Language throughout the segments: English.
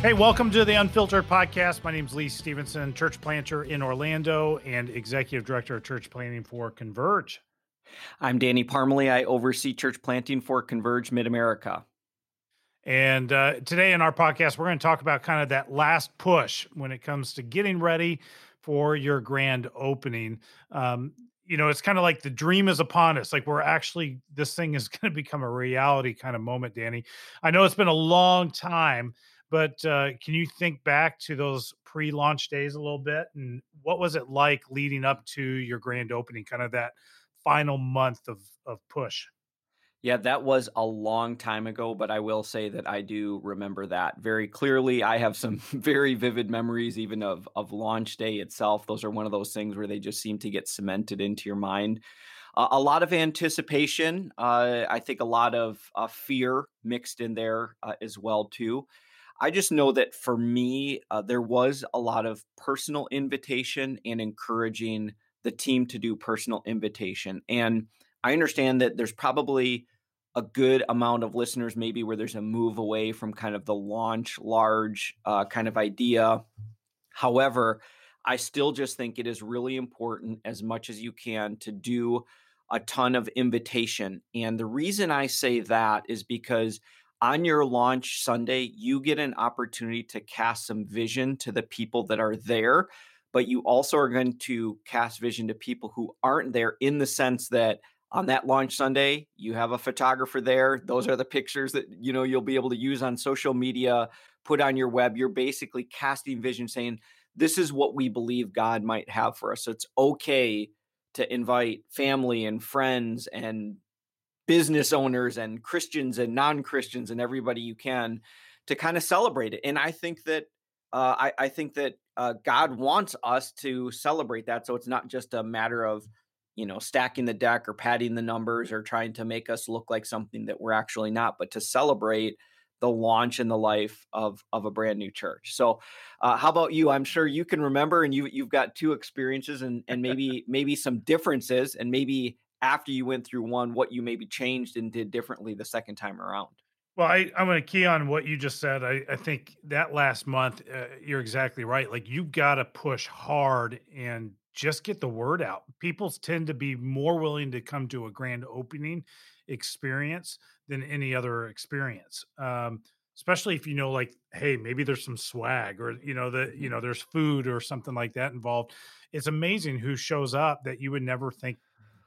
Hey, welcome to the Unfiltered Podcast. My name is Lee Stevenson, church planter in Orlando and executive director of church planning for Converge. I'm Danny Parmalee. I oversee church planting for Converge Mid-America. And today in our podcast, we're going to talk about kind of that last push when it comes to getting ready for your grand opening. It's kind of like the dream is upon us. Like this thing is going to become a reality kind of moment, Danny. I know it's been a long time, but can you think back to those pre-launch days a little bit? And what was it like leading up to your grand opening, kind of that final month of push? Yeah, that was a long time ago, but I will say that I do remember that very clearly. I have some very vivid memories even of launch day itself. Those are one of those things where they just seem to get cemented into your mind. A lot of anticipation. I think a lot of fear mixed in there as well too. I just know that for me, there was a lot of personal invitation and encouraging the team to do personal invitation. And I understand that there's probably a good amount of listeners, maybe where there's a move away from kind of the launch large kind of idea. However, I still just think it is really important, as much as you can, to do a ton of invitation. And the reason I say that is because on your launch Sunday, you get an opportunity to cast some vision to the people that are there, but you also are going to cast vision to people who aren't there, in the sense that on that launch Sunday, you have a photographer there. Those are the pictures that you'll be able to use on social media, put on your web. You're basically casting vision, saying, this is what we believe God might have for us. So it's okay to invite family and friends and business owners and Christians and non-Christians and everybody you can to kind of celebrate it. And I think that God wants us to celebrate that. So it's not just a matter of stacking the deck or padding the numbers or trying to make us look like something that we're actually not, but to celebrate the launch and the life of a brand new church. So how about you? I'm sure you can remember, and you've got two experiences and maybe some differences, and maybe after you went through one, what you maybe changed and did differently the second time around. Well, I'm going to key on what you just said. I think that last month, you're exactly right. Like, you got to push hard and just get the word out. People tend to be more willing to come to a grand opening experience than any other experience. Especially if like, hey, maybe there's some swag, or there's food or something like that involved. It's amazing who shows up that you would never think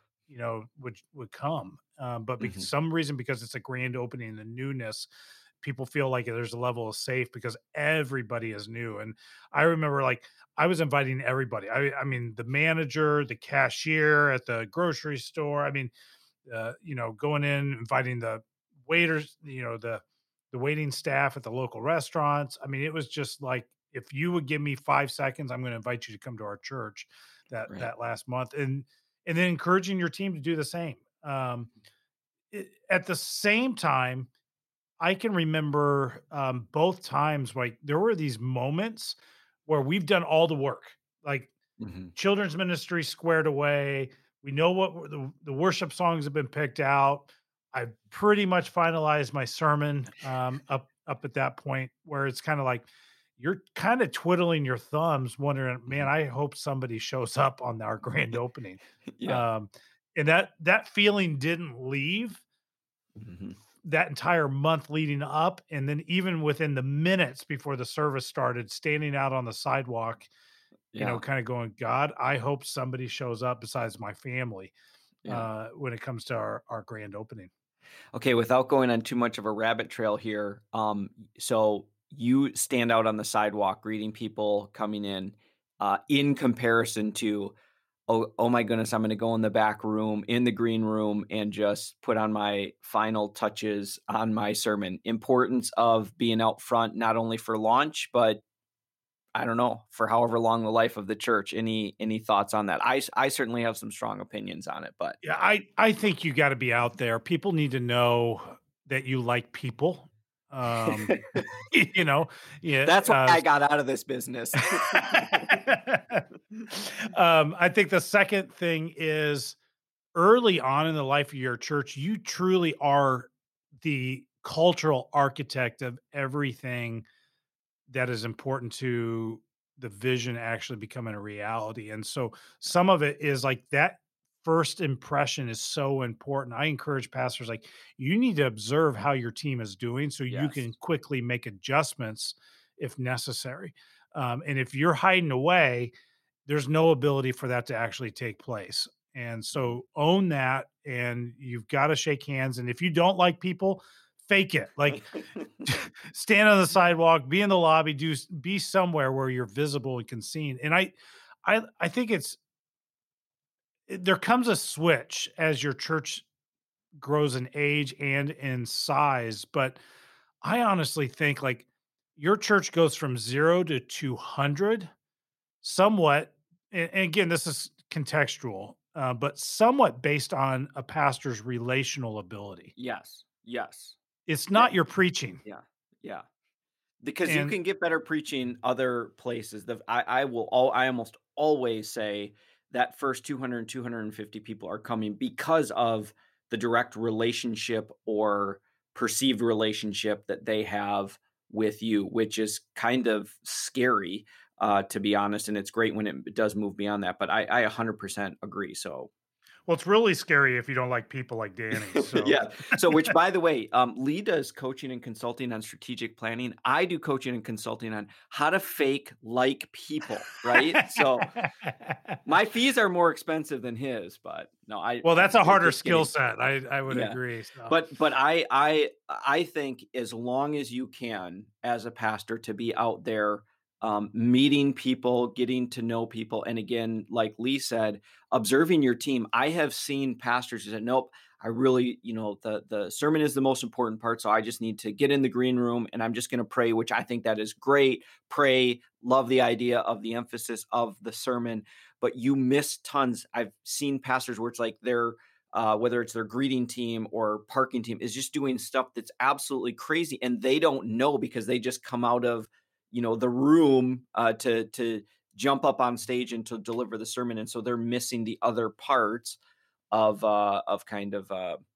would come. But because Mm-hmm. some reason, because it's a grand opening, the newness, people feel like there's a level of safe because everybody is new. And I remember, like, I was inviting everybody. I mean, the manager, the cashier at the grocery store. I mean, going in, inviting the waiters, the waiting staff at the local restaurants. I mean, it was just like, if you would give me 5 seconds, I'm going to invite you to come to our church Right. that last month. And then encouraging your team to do the same. At the same time, I can remember both times, like, there were these moments where we've done all the work, like Mm-hmm. children's ministry squared away. We know what the worship songs have been picked out. I pretty much finalized my sermon up at that point, where it's kind of like you're kind of twiddling your thumbs, wondering, man, I hope somebody shows up on our grand opening. Yeah. Um, and that feeling didn't leave Mm-hmm. that entire month leading up. And then even within the minutes before the service started, standing out on the sidewalk, Yeah. kind of going, God, I hope somebody shows up besides my family Yeah. when it comes to our grand opening. Okay, without going on too much of a rabbit trail here, so you stand out on the sidewalk greeting people coming in comparison to, oh my goodness, I'm going to go in the back room, in the green room, and just put on my final touches on my sermon. Importance of being out front, not only for launch, but I don't know, for however long the life of the church. Any thoughts on that? I certainly have some strong opinions on it, but Yeah, I think you got to be out there. People need to know that you like people. Um, yeah. that's why I got out of this business. I think the second thing is, early on in the life of your church, you truly are the cultural architect of everything that is important to the vision actually becoming a reality. And so some of it is like that first impression is so important. I encourage pastors like you need to observe how your team is doing so you Yes. can quickly make adjustments if necessary. And if you're hiding away, there's no ability for that to actually take place. And Mhm. so own that and you've got to shake hands. And if you don't like people, fake it. Like stand on the sidewalk, be in the lobby, be somewhere where you're visible and can seen. And I think there comes a switch as your church grows in age and in size, but I honestly think like your church goes from 0 to 200 somewhat, and again, this is contextual, but somewhat based on a pastor's relational ability. Yes. Yes. It's Yeah. not your preaching. Yeah. Yeah. Because you And can get better preaching other places. I almost always say that first 200, 250 people are coming because of the direct relationship or perceived relationship that they have with you, which is kind of scary, to be honest. And it's great when it does move beyond that. But I 100% agree. So well, it's really scary if you don't like people like Danny. So yeah. So, which by the way, Lee does coaching and consulting on strategic planning. I do coaching and consulting on how to fake like people, right? So my fees are more expensive than his, but no, well, that's a harder just skill kidding. set. I would Yeah. agree. So But I think as long as you can as a pastor to be out there, meeting people, getting to know people, and again, like Lee said, observing your team. I have seen pastors who said, "Nope, I really, the sermon is the most important part, so I just need to get in the green room and I'm just going to pray," which I think that is great. Pray, love the idea of the emphasis of the sermon, but you miss tons. I've seen pastors where it's like they're whether it's their greeting team or parking team, is just doing stuff that's absolutely crazy, and they don't know because they just come out of the room to jump up on stage and to deliver the sermon, and so they're missing the other parts of kind of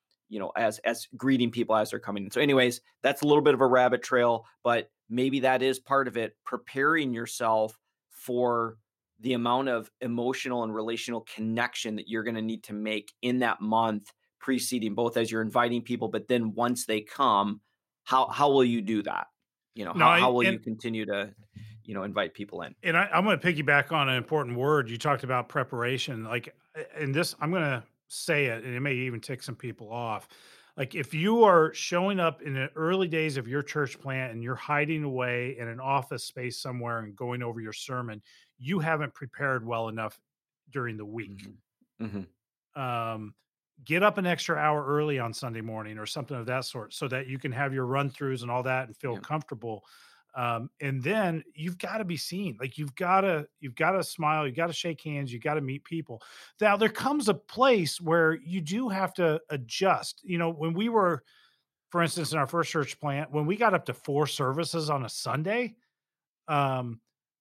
as greeting people as they're coming in. So, anyways, that's a little bit of a rabbit trail, but maybe that is part of it. Preparing yourself for the amount of emotional and relational connection that you're going to need to make in that month preceding, both as you're inviting people, but then once they come, how will you do that? no, How I will you continue to invite people in? and I'm going to piggyback on an important word you talked about preparation. Like, and this I'm going to say it, and it may even tick some people off. Like, if you are showing up in the early days of your church plant and you're hiding away in an office space somewhere and going over your sermon, you haven't prepared well enough during the week. Hmm. Hmm. um, get up an extra hour early on Sunday morning or something of that sort so that you can have your run throughs and all that and feel Yeah. comfortable. And then you've got to be seen. Like you've got to smile, you got to shake hands, you got to meet people. Now there comes a place where you do have to adjust. When we were, for instance, in our first church plant, when we got up to 4 services on a Sunday, um,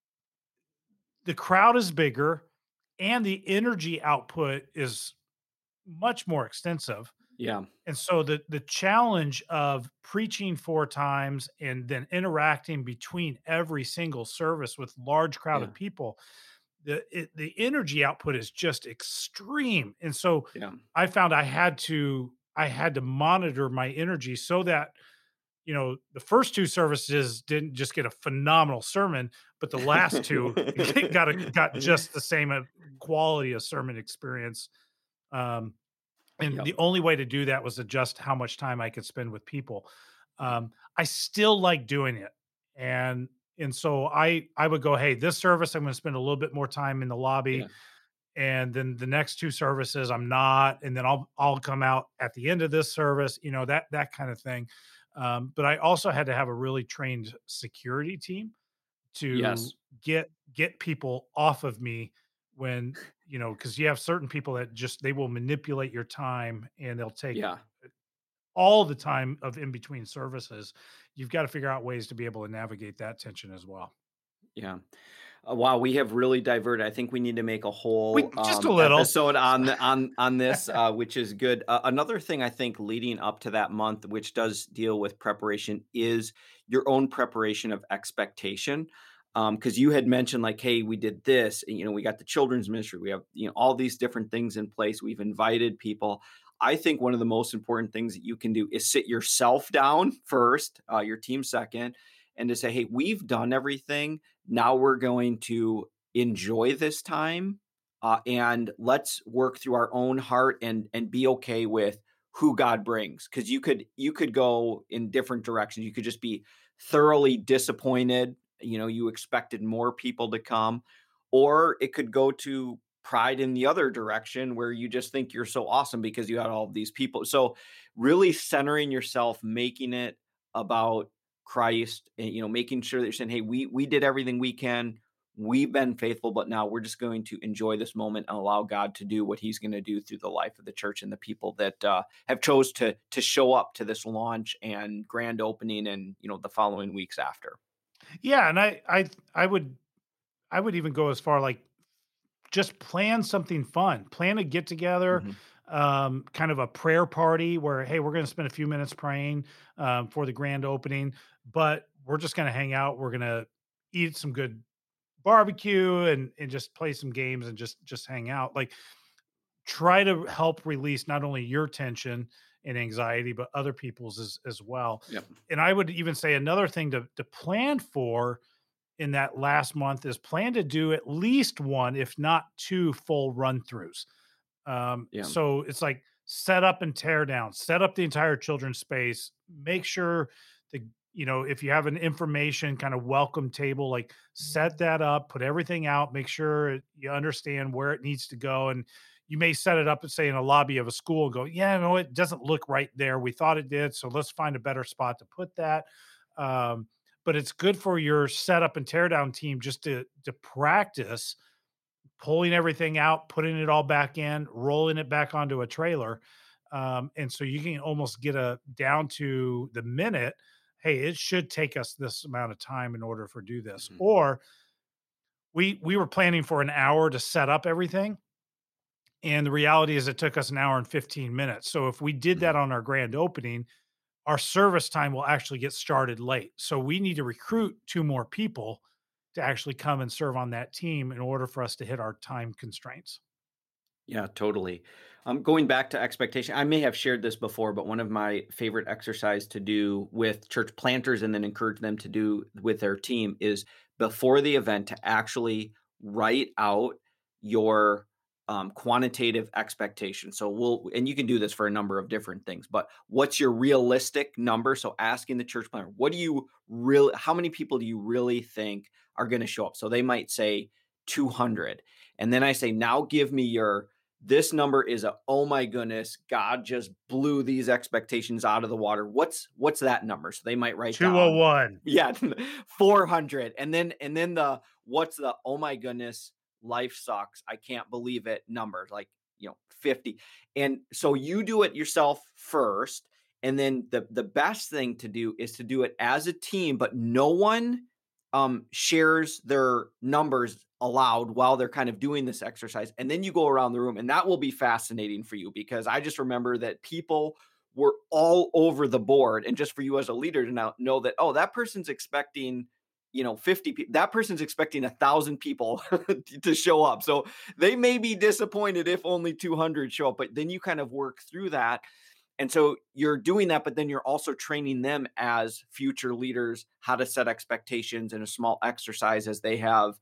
the crowd is bigger and the energy output is much more extensive. Yeah. And so the challenge of preaching 4 times and then interacting between every single service with large crowd Yeah. of people, the energy output is just extreme. And so Yeah. I found I had to monitor my energy so that, the first 2 services didn't just get a phenomenal sermon, but the last 2 got just the same, quality of sermon experience. Um, and Yep. the only way to do that was adjust how much time I could spend with people. I still like doing it, and so I would go, hey, this service I'm going to spend a little bit more time in the Yeah. lobby, and then the next 2 services I'm not, and then I'll come out at the end of this service, that kind of thing. But I also had to have a really trained security team to Yes. get people off of me when because you have certain people that just they will manipulate your time and they'll take Yeah. all the time of in between services. You've got to figure out ways to be able to navigate that tension as well. Yeah. Wow, we have really diverted. I think we need to make a We whole just a little. episode on on this, which is good. Another thing I think leading up to that month, which does deal with preparation, is your own preparation of expectation. Because you had mentioned like, hey, we did this, and, we got the children's ministry, we have all these different things in place. We've invited people. I think one of the most important things that you can do is sit yourself down first, your team second, and to say, hey, we've done everything, now we're going to enjoy this time, and let's work through our own heart and be okay with who God brings. Because you could go in different directions. You could just be thoroughly disappointed. You expected more people to come, or it could go to pride in the other direction where you just think you're so awesome because you had all of these people. So really centering yourself, making it about Christ, and making sure that you're saying, "Hey, we did everything we can. We've been faithful, but now we're just going to enjoy this moment and allow God to do what He's going to do through the life of the church and the people that have chose to show up to this launch and grand opening, and the following weeks after." Yeah, and I would even go as far like just plan something fun. Plan a get together, Mhm. kind of a prayer party where, hey, we're going to spend a few minutes praying for the grand opening, but we're just going to hang out. We're going to eat some good barbecue and just play some games and just hang out. Like try to help release not only your tension and anxiety, but other people's as well. Yep. And I would even say another thing to plan for in that last month is plan to do at least one, if not two, full run throughs. Yeah. So it's like set up and tear down, set up the entire children's space, make sure the if you have an information kind of welcome table, like set that up, put everything out, make sure you understand where it needs to go. And you may set it up and say in a lobby of a school and go, yeah, no, it doesn't look right there. We thought it did. So let's find a better spot to put that. Um, but it's good for your setup and teardown team just to practice pulling everything out, putting it all back in, rolling it back onto a trailer. And so you can almost get a down to the minute. Hey, it should take us this amount of time in order for do this. Mhm. Or we were planning for an hour to set up everything. And the reality is it took us an hour and 15 minutes. So if we did that Mhm. on our grand opening, our service time will actually get started late. So we need to recruit two more people to actually come and serve on that team in order for us to hit our time constraints. Yeah, totally. Going back to expectation, I may have shared this before, but one of my favorite exercise to do with church planters and then encourage them to do with their team is before the event to actually write out your quantitative expectation. So and you can do this for a number of different things, but what's your realistic number? So asking the church planter, how many people do you really think are going to show up? So they might say 200. And then I say, now give me this number is oh my goodness, God just blew these expectations out of the water. What's that number? So they might write down, 201. yeah, 400. And then what's the oh my goodness, life sucks, I can't believe it number, like, 50. And so you do it yourself first. And then the best thing to do is to do it as a team, but no one shares their numbers aloud while they're kind of doing this exercise. And then you go around the room, and that will be fascinating for you, because I just remember that people were all over the board. And just for you as a leader to now know that, oh, that person's expecting 50 people, that person's expecting 1,000 people to show up. So they may be disappointed if only 200 show up, but then you kind of work through that. And so you're doing that, but then you're also training them as future leaders how to set expectations in a small exercise as they have,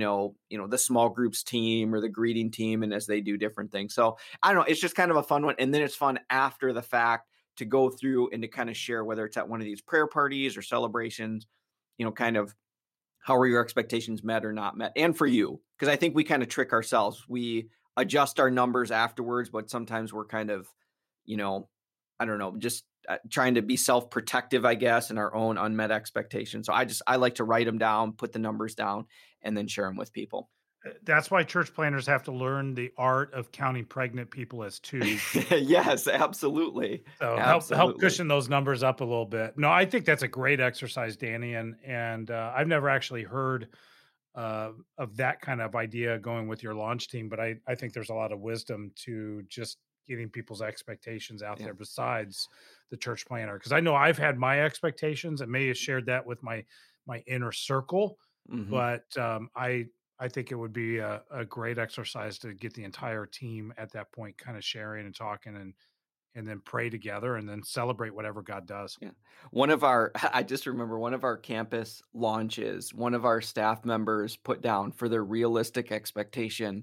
the small groups team or the greeting team, and as they do different things. So I don't know, it's just kind of a fun one. And then it's fun after the fact to go through and to kind of share, whether it's at one of these prayer parties or celebrations, kind of how are your expectations met or not met? And for you, because I think we kind of trick ourselves. We adjust our numbers afterwards, but sometimes we're kind of, you know, I don't know, just trying to be self-protective, I guess, in our own unmet expectations. So I like to write them down, put the numbers down, and then share them with people. That's why church planners have to learn the art of counting pregnant people as twos. Yes, absolutely. So help Absolutely. cushion those numbers up a little bit. No, I think that's a great exercise, Danny, and I've never actually heard of that kind of idea going with your launch team. But I think there's a lot of wisdom to just getting people's expectations out Yeah. there besides the church planner. Because I know I've had my expectations and may have shared that with my inner circle, Mhm. but I think it would be a great exercise to get the entire team at that point kind of sharing and talking and then pray together and then celebrate whatever God does. Yeah. One of our I just remember one of our campus launches, one of our staff members put down for their realistic expectation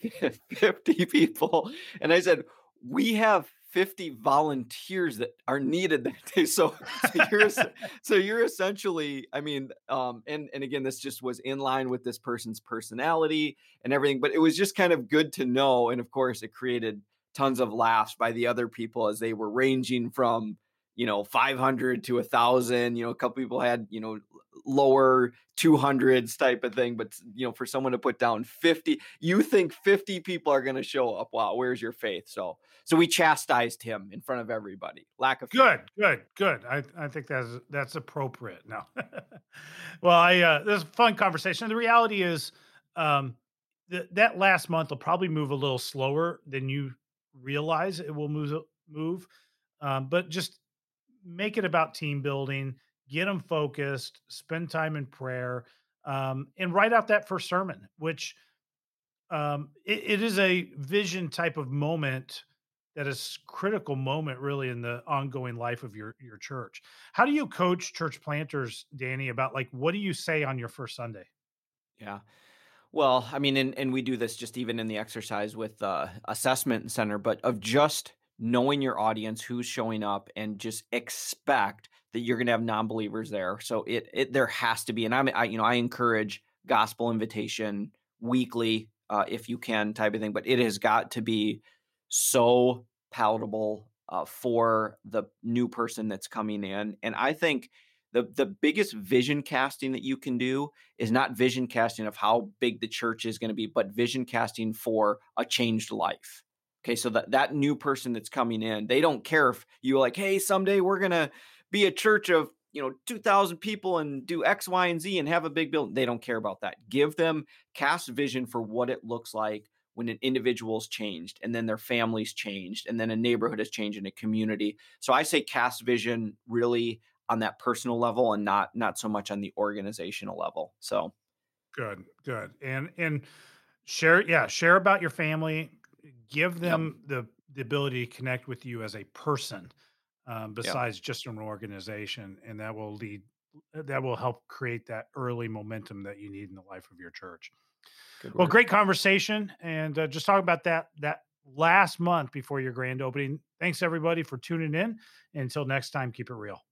50 people. And I said, "We have 50 volunteers that are needed that day." So you're essentially, I mean, and again, this just was in line with this person's personality and everything, but it was just kind of good to know. And of course, it created tons of laughs by the other people as they were ranging from 500 to 1,000. A couple people had, lower 200s type of thing. But, for someone to put down 50, you think 50 people are going to show up. Wow. Where's your faith? So we chastised him in front of everybody. Lack of faith. Good, good, good. I think that's appropriate. No, well, this is a fun conversation. The reality is, um, that last month will probably move a little slower than you realize. It will move, but just make it about team building. Get them focused. Spend time in prayer, and write out that first sermon, which it is a vision type of moment that is critical moment really in the ongoing life of your church. How do you coach church planters, Danny, about like what do you say on your first Sunday? Yeah. Well, I mean, and we do this just even in the exercise with assessment center, but of just knowing your audience, who's showing up, and just expect that you're going to have non-believers there. So it there has to be, and I encourage gospel invitation weekly, if you can, type of thing, but it has got to be so palatable for the new person that's coming in. And I think the biggest vision casting that you can do is not vision casting of how big the church is going to be, but vision casting for a changed life. Okay, so that new person that's coming in, they don't care if you're like, hey, someday we're gonna be a church of 2,000 people and do X, Y, and Z and have a big building. They don't care about that. Give them cast vision for what it looks like when an individual's changed and then their family's changed and then a neighborhood has changed in a community. So I say cast vision really on that personal level and not so much on the organizational level. So, Good, good. And share, yeah, share about your family. Give yep, them the ability to connect with you as a person, yep, besides just an organization, and that will help create that early momentum that you need in the life of your church. good Well, word. great conversation, and just talk about that last month before your grand opening. Thanks everybody for tuning in. Until next time, keep it real.